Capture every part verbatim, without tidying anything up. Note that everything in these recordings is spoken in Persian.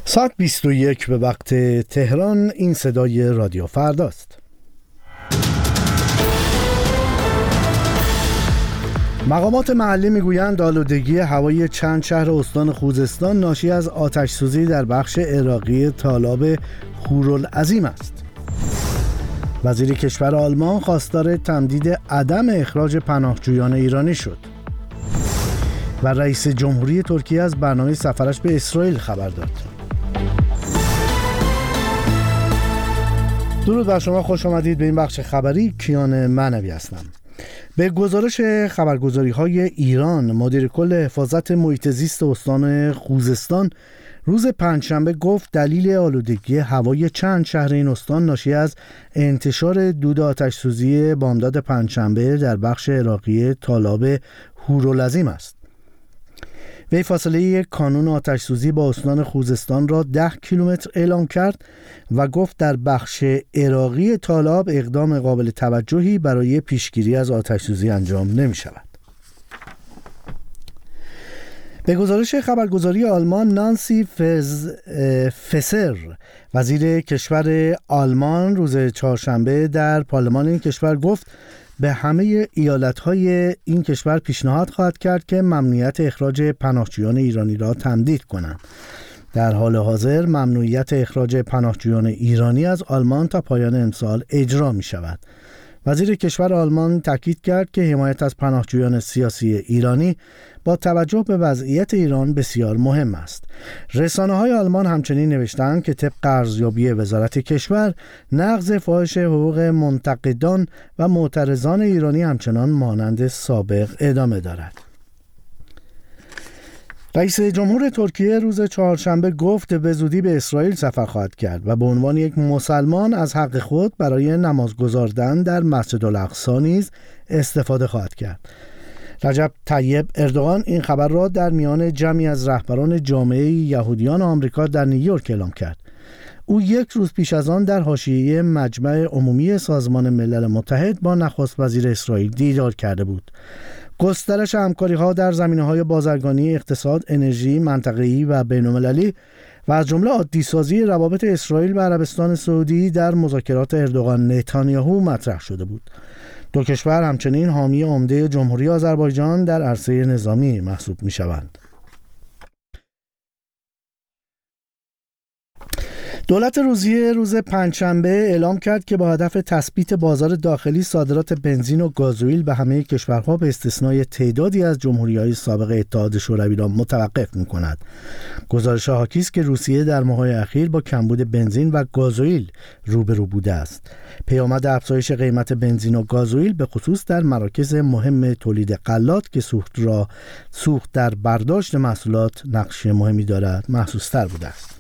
ساعت بیست و یک به وقت تهران. این صدای رادیو فرداست. مقامات محلی میگویند آلودگی هوای چند شهر استان خوزستان ناشی از آتش‌سوزی در بخش عراقی تالاب هورالعظیم است. وزیر کشور آلمان خواستار تمدید عدم اخراج پناهجویان ایرانی شد و رئیس جمهوری ترکیه از برنامه سفرش به اسرائیل خبر داد. درود بر شما، خوش آمدید به این بخش خبری. کیان معنوی هستم. به گزارش خبرگزاری‌های ایران، مدیر کل حفاظت محیط زیست استان خوزستان روز پنجشنبه گفت دلیل آلودگی هوای چند شهر این استان ناشی از انتشار دود آتش‌سوزی بامداد پنجشنبه در بخش عراقی تالاب هورالعظیم است. وی فاصله کانون آتش‌سوزی با استان خوزستان را ده کیلومتر اعلام کرد و گفت در بخش عراقی تالاب اقدام قابل توجهی برای پیشگیری از آتش‌سوزی انجام نمی شود. به گزارش خبرگزاری آلمان، نانسی فز فسر وزیر کشور آلمان روز چهارشنبه در پارلمان این کشور گفت به همه ایالت‌های این کشور پیشنهاد خواهد کرد که ممنوعیت اخراج پناهجویان ایرانی را تمدید کنند. در حال حاضر ممنوعیت اخراج پناهجویان ایرانی از آلمان تا پایان امسال اجرا می شود. وزیر کشور آلمان تاکید کرد که حمایت از پناهجویان سیاسی ایرانی با توجه به وضعیت ایران بسیار مهم است. رسانه‌های آلمان همچنین نوشتند که طبق ارزیابی وزارت کشور، نقض فاحش حقوق منتقدان و معترضان ایرانی همچنان مانند سابق ادامه دارد. رئیس جمهور ترکیه روز چهارشنبه گفت به زودی به اسرائیل سفر خواهد کرد و به عنوان یک مسلمان از حق خود برای نماز گزاردن در مسجد الاقصی نیز استفاده خواهد کرد. رجب طیب اردوغان این خبر را در میان جمعی از رهبران جامعه یهودیان آمریکا در نیویورک اعلام کرد. او یک روز پیش از آن در حاشیه مجمع عمومی سازمان ملل متحد با نخست وزیر اسرائیل دیدار کرده بود. گسترش همکاری‌ها در زمینه‌های بازرگانی، اقتصاد، انرژی، منطقه‌ای و بین‌المللی و از جمله عادی‌سازی روابط اسرائیل و عربستان سعودی در مذاکرات اردوغان نتانیاهو مطرح شده بود. دو کشور همچنین حامی عمده جمهوری آذربایجان در عرصه نظامی محسوب می‌شوند. دولت روسیه روز پنجشنبه اعلام کرد که با هدف تثبیت بازار داخلی صادرات بنزین و گازوئیل به همه کشورها به استثنای تعدادی از جمهوری‌های سابق اتحاد شوروی را متوقف می‌کند. گزارش حاکی است که روسیه در ماه‌های اخیر با کمبود بنزین و گازوئیل روبرو بوده است. پیامد افزایش قیمت بنزین و گازوئیل به خصوص در مراکز مهم تولید غلات که سوخت را سوخت در برداشت محصولات نقش مهمی دارد محسوس‌تر بوده است.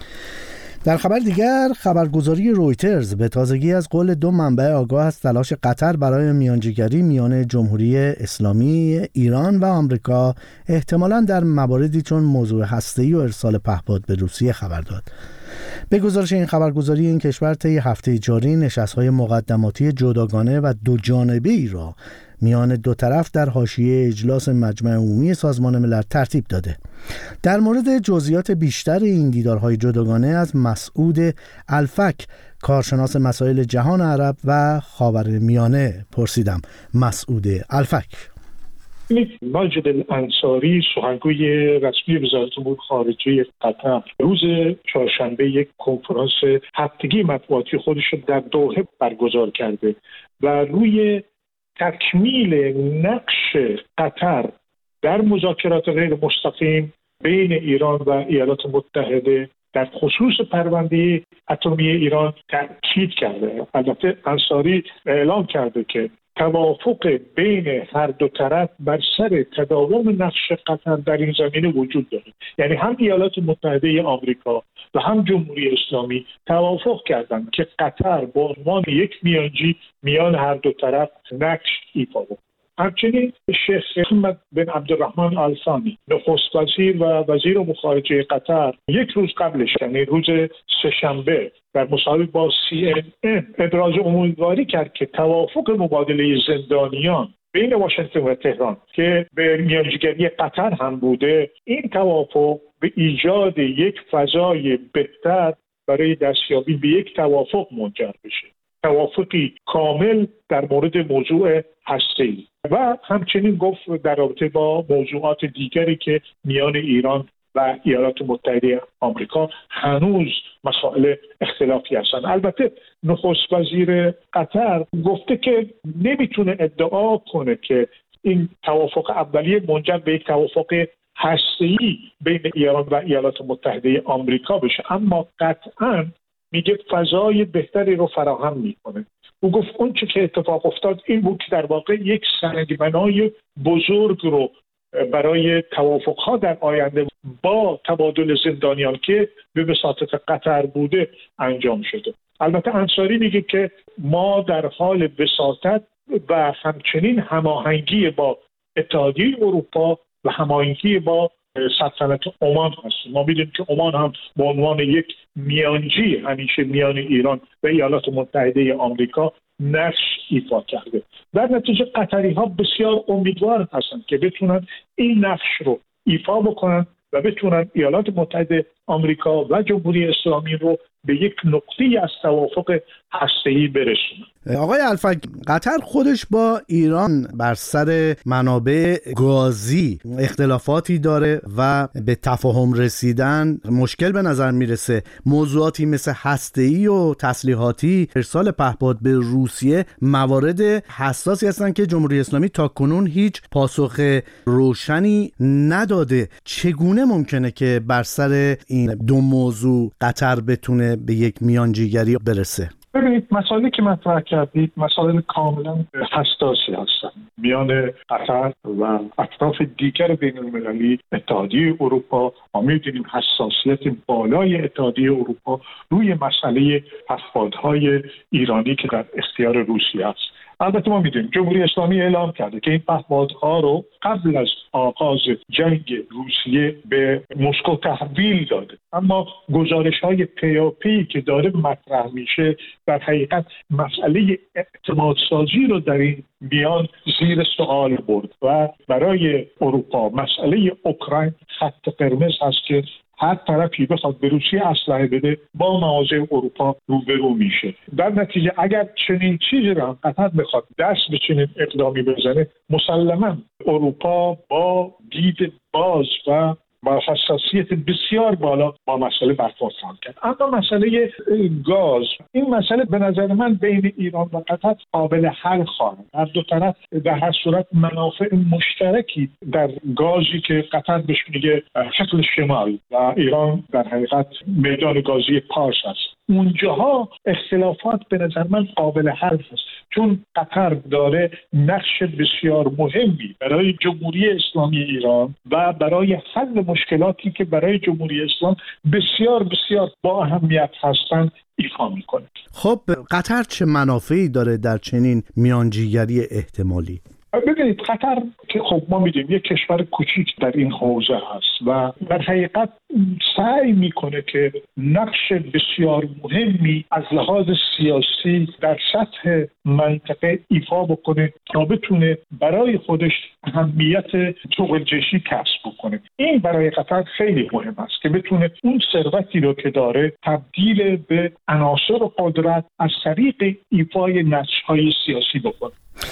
در خبر دیگر، خبرگزاری رویترز به تازگی از قول دو منبع آگاه از تلاش قطر برای میانجیگری میان جمهوری اسلامی ایران و آمریکا احتمالاً در مواردی چون موضوع هسته‌ای و ارسال پهپاد به روسیه خبر داد. به گزارش این خبرگزاری، این کشور طی هفته جاری نشست‌های مقدماتی جداگانه و دو جانبه‌ای را میان دو طرف در حاشیه اجلاس مجمع عمومی سازمان ملل ترتیب داده. در مورد جزئیات بیشتر این دیدارهای جداگانه از مسعود الفک، کارشناس مسائل جهان عرب و خاورمیانه پرسیدم. مسعود الفک: ماجد الانصاری، سخنگوی رسمی وزارت امور خارجه قطر، روز چهارشنبه یک کنفرانس هفتگی مطبوعاتی خودش رو در دوحه برگزار کرده و روی تکمیل نقش قطر در مذاکرات غیر مستقیم بین ایران و ایالات متحده در خصوص پرونده اتمی ایران تاکید کرده. البته انصاری اعلام کرده که توافق بین هر دو طرف بر سر تداوم نقش قطر در این زمینه وجود داره. یعنی هم ایالات متحده آمریکا و هم جمهوری اسلامی توافق کردند که قطر به عنوان یک میانجی میان هر دو طرف نقش ایفا بکنه. همچنین شیخ محمد بن عبدالرحمن آل ثانی، نخست وزیر و وزیر امور خارجه قطر، یک روز قبلش یعنی روز سه‌شنبه در مصاحبه با سی ان ان ابراز امیدواری کرد که توافق مبادله زندانیان بین واشنگتن و تهران که به میانجیگری قطر هم بوده، این توافق به ایجاد یک فضای بهتر برای دستیابی به یک توافق منجر بشه، توافقی کامل در مورد موضوع هسته‌ای. و همچنین گفت در رابطه با موضوعات دیگری که میان ایران و ایالات متحده آمریکا هنوز مسائل اختلافی هستند. البته نخست وزیر قطر گفته که نمیتونه ادعا کنه که این توافق اولیه منجر به یک توافق هسته‌ای بین ایران و ایالات متحده آمریکا بشه، اما قطعاً میگه فضای بهتری رو فراهم میکنه. او گفت اون چه که اتفاق افتاد این بود که در واقع یک سنگ‌بنای بزرگ رو برای توافق‌ها در آینده با تبادل زندانیان که به وساطت قطر بوده انجام شده. البته انصاری میگه که ما در حال وساطت و همچنین هماهنگی با اتحادیه اروپا و هماهنگی با سلطنت عمان هستیم. ما می‌دونیم که عمان هم به عنوان یک میانجی همیشه میان ایران و ایالات متحده آمریکا نقش ایفا کرده. در نتیجه قطری‌ها بسیار امیدوار هستند که بتونن این نقش رو ایفا بکنن و بتونن ایالات متحده آمریکا و جمهوری اسلامی رو به یک نقطه‌ای از توافق هسته‌ای برسونن. آقای الفک، قطر خودش با ایران بر سر منابع گازی اختلافاتی داره و به تفاهم رسیدن مشکل به نظر میرسه. موضوعاتی مثل هسته‌ای و تسلیحاتی، ارسال پهپاد به روسیه موارد حساسی هستن که جمهوری اسلامی تا کنون هیچ پاسخ روشنی نداده. چگونه ممکنه که بر سر این دو موضوع قطر بتونه به یک میانجیگری برسه؟ ببینید، مسائلی که مطرح کردید مسائل کاملا حساسی هستند میان قطر و اطراف دیگر بین المللی اتحادیه اروپا. ما می‌دونیم حساسیت بالای اتحادیه اروپا روی مسئله پهپادهای ایرانی که در اختیار روسیه است. البته ما می‌دونیم جمهوری اسلامی اعلام کرده که این پهپادها رو قبل از آغاز جنگ روسیه به مسکو تحویل داده، اما گزارش‌های پیاپی که داره مطرح میشه در حقیقت مسئله اعتمادسازی رو در این میان زیر سوال برد و برای اروپا مسئله اوکراین خط قرمز هست که هر طرفی بخواد به روسیه اسلحه بده با مواضع اروپا روبرو میشه. در نتیجه اگر چنین چیزی را قطر بخواد دست به چنین اقدامی بزنه، مسلماً اروپا با دید باز و با حساسیت بسیار بالا با مسئله برخورد خواهد کرد. اما مسئله گاز، این مسئله به نظر من بین ایران و قطر قابل حل خواهد. هر دو طرف در هر صورت منافع مشترکی در گازی که قطر بهش میگه شکل شمال و ایران در حقیقت میدان گازی پارس است، اونجاها اختلافات به نظر من قابل حل است، چون قطر داره نقش بسیار مهمی برای جمهوری اسلامی ایران و برای حل مشکلاتی که برای جمهوری اسلام بسیار بسیار با اهمیت هستند ایفا میکنه. خب قطر چه منافعی داره در چنین میانجیگری احتمالی؟ ببینید، قطر که خب ما میدونیم یک کشور کوچیک در این حوزه هست و در حقیقت سعی میکنه که نقش بسیار مهمی از لحاظ سیاسی در سطح منطقه ایفا بکنه تا بتونه برای خودش اهمیت طغل‌جهشی کسب بکنه. این برای قطر خیلی مهم است که بتونه اون ثروتی رو که داره تبدیل به عناصر قدرت از طریق ایفای نقش‌های سیاسی بکنه.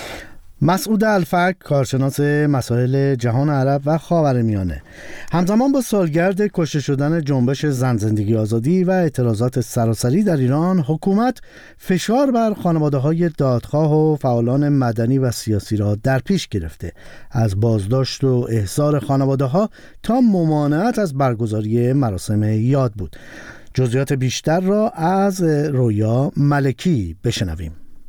مسعود الفک، کارشناس مسائل جهان عرب و خاورمیانه، همزمان با سالگرد کشته شدن جنبش زن زندگی آزادی و اعتراضات سراسری در ایران، حکومت فشار بر خانواده‌های دادخواه و فعالان مدنی و سیاسی را در پیش گرفته، از بازداشت و احضار خانواده‌ها تا ممانعت از برگزاری مراسم یاد بود. جزئیات بیشتر را از رویا ملکی بشنویم.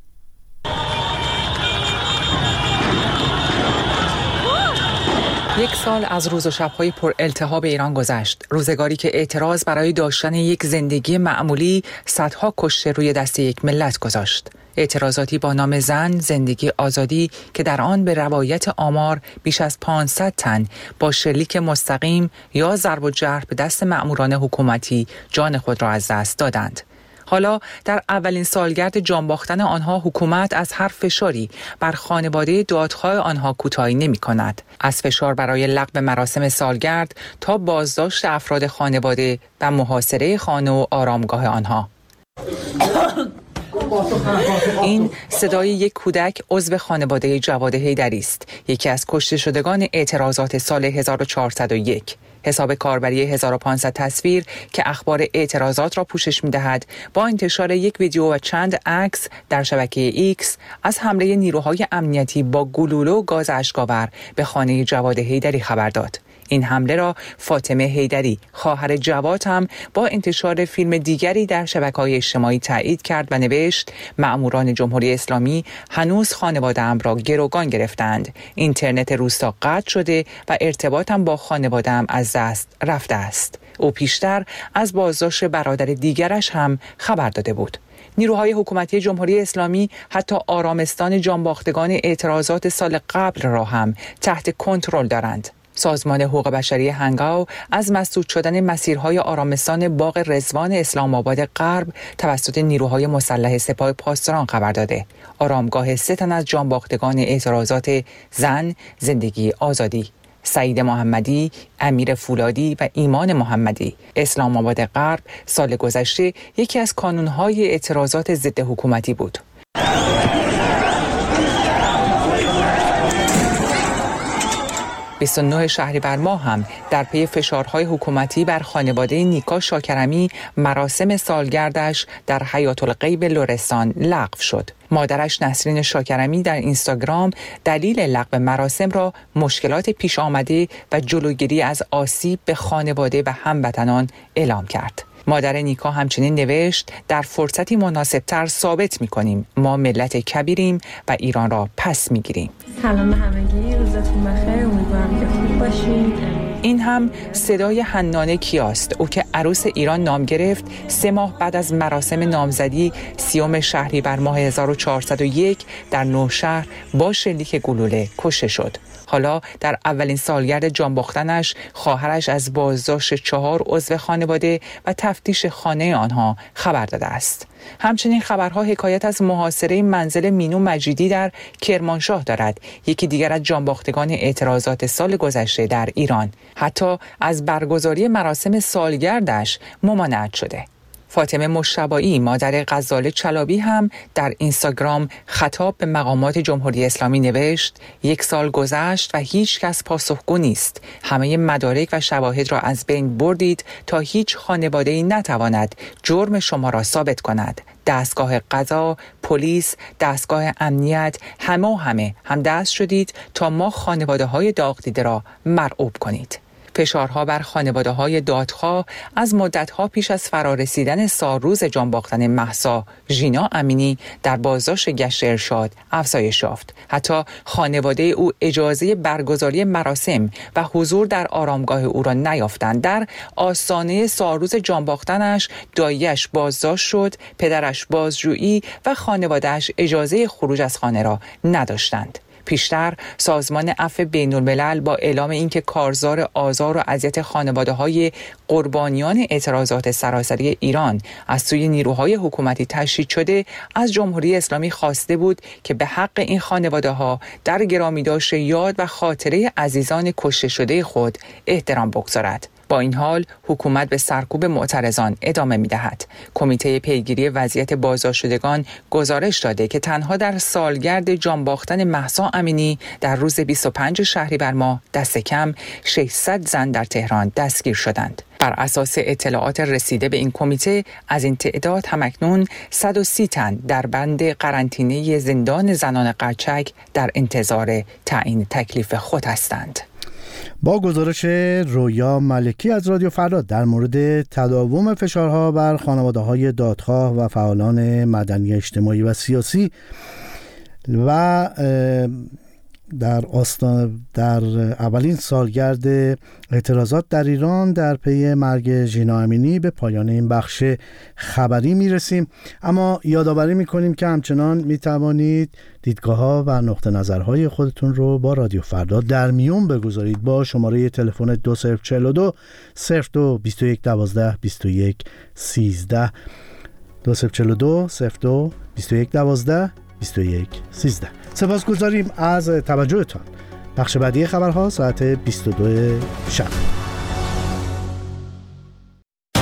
یک سال از روز و شب‌های پر التهاب ایران گذشت. روزگاری که اعتراض برای داشتن یک زندگی معمولی صدها کشته روی دست یک ملت گذاشت. اعتراضاتی با نام زن، زندگی، آزادی که در آن به روایت آمار بیش از پانصد تن با شلیک مستقیم یا ضرب و جرح به دست مأموران حکومتی جان خود را از دست دادند. حالا در اولین سالگرد جانباختن آنها حکومت از هر فشاری بر خانواده دادخواه آنها کوتاهی نمی کند. از فشار برای لغو مراسم سالگرد تا بازداشت افراد خانواده و محاصره خانه و آرامگاه آنها. این صدای یک کودک عضو خانواده جواد حیدری است، یکی از کشته شدگان اعتراضات سال هزار و چهارصد و یک. حساب کاربری هزار و پانصد تصویر که اخبار اعتراضات را پوشش می‌دهد، با انتشار یک ویدیو و چند عکس در شبکه ایکس از حمله نیروهای امنیتی با گلوله و گاز اشک‌آور به خانه جواد حیدری خبر داد. این حمله را فاطمه حیدری، خواهر جواد، هم با انتشار فیلم دیگری در شبکه‌های اجتماعی تایید کرد و نوشت: مأموران جمهوری اسلامی هنوز خانواده‌ام را گروگان گرفتند. اینترنت روستا قطع شده و ارتباطم با خانواده‌ام از دست رفته است. او پیشتر از بازداشت برادر دیگرش هم خبر داده بود. نیروهای حکومتی جمهوری اسلامی حتی آرامستان جانباختگان اعتراضات سال قبل را هم تحت کنترل دارند. سازمان حقوق بشری هنگاو از مسدود شدن مسیرهای آرامستان باغ رضوان اسلام آباد غرب توسط نیروهای مسلح سپاه پاسداران خبر داده. آرامگاه سه تن از جانباختگان اعتراضات زن، زندگی، آزادی، سعید محمدی، امیر فولادی و ایمان محمدی، اسلام آباد غرب سال گذشته یکی از کانونهای اعتراضات ضد حکومتی بود. بیست و نه شهریور ماه هم در پی فشارهای حکومتی بر خانواده نیکا شاکرمی مراسم سالگردش در حیات الغیب لرستان لغو شد. مادرش نسرین شاکرمی در اینستاگرام دلیل لغو مراسم را مشکلات پیش آمده و جلوگیری از آسیب به خانواده و هموطنان اعلام کرد. مادر نیکا همچنین نوشت: در فرصتی مناسبتر ثابت می‌کنیم ما ملت کبیریم و ایران را پس می‌گیریم. سلام به همگی، روزتون بخیر، امیدوارم که خوب باشید. این هم صدای حنانه کیاست، او که عروس ایران نام گرفت سه ماه بعد از مراسم نامزدی سیوم شهریور ماه هزار و چهارصد و یک در نوشهر با شلیک گلوله کشته شد. حالا در اولین سالگرد جانباختنش خواهرش از بازداشت چهار عضو خانواده و تفتیش خانه آنها خبر داده است. همچنین خبرها حکایت از محاصره منزل مینو مجیدی در کرمانشاه دارد، یکی دیگر از جانباختگان اعتراضات سال گذشته در ایران. حتی از برگزاری مراسم سالگردش ممانعت شده. فاطمه مشتبایی، مادر غزاله چلابی، هم در اینستاگرام خطاب به مقامات جمهوری اسلامی نوشت: یک سال گذشت و هیچ کس پاسخگو نیست. همه مدارک و شواهد را از بین بردید تا هیچ خانواده‌ای نتواند جرم شما را ثابت کند. دستگاه قضا، پلیس، دستگاه امنیت، همه و همه هم دست شدید تا ما خانواده‌های داغ دیده را مرعوب کنید. فشارها بر خانواده‌های دادخواه از مدت‌ها پیش از فرارسیدن سالروز جانباختن مهسا ژینا امینی در بازداشت گشت ارشاد افزایش یافت. حتی خانواده او اجازه برگزاری مراسم و حضور در آرامگاه او را نیافتند. در آستانه سالروز جانباختنش دایی‌اش بازداشت شد، پدرش بازجویی و خانواده‌اش اجازه خروج از خانه را نداشتند. پیشتر سازمان عفو بین‌الملل با اعلام اینکه کارزار آزار و اذیت خانواده‌های قربانیان اعتراضات سراسری ایران از سوی نیروهای حکومتی تشدید شده، از جمهوری اسلامی خواسته بود که به حق این خانواده‌ها در گرامی‌داشت یاد و خاطره عزیزان کشته شده خود احترام بگذارد. با این حال حکومت به سرکوب معترضان ادامه می‌دهد. کمیته پیگیری وضعیت بازداشت شدگان گزارش داده که تنها در سالگرد جانباختن مهسا امینی در روز بیست و پنج شهریور ماه دست کم ششصد زن در تهران دستگیر شدند. بر اساس اطلاعات رسیده به این کمیته، از این تعداد همکنون صد و سی تن در بند قرنطینه زندان زنان قرچک در انتظار تعیین تکلیف خود هستند. با گزارش رویا ملکی از رادیو فردا در مورد تداوم فشارها بر خانواده‌های دادخواه و فعالان مدنی اجتماعی و سیاسی و در آستان در اولین سالگرد اعتراضات در ایران در پی مرگ ژینا امینی به پایان این بخش خبری میرسیم. اما یادآوری میکنیم که همچنان میتوانید دیدگاه‌ها و نقطه نظرهای خودتون رو با رادیو فردا در میون بگذارید با شماره تلفن دو صفر چهار دو صفر دو بیست و یک دوازده بیست و یک سیزده. دو صفر چهل و دو صفر دو بیست و یک دوازده بیست و یک سیزده. سپاسگزاریم از توجهتان. بخش بعدی خبرها ساعت بیست و دو شب.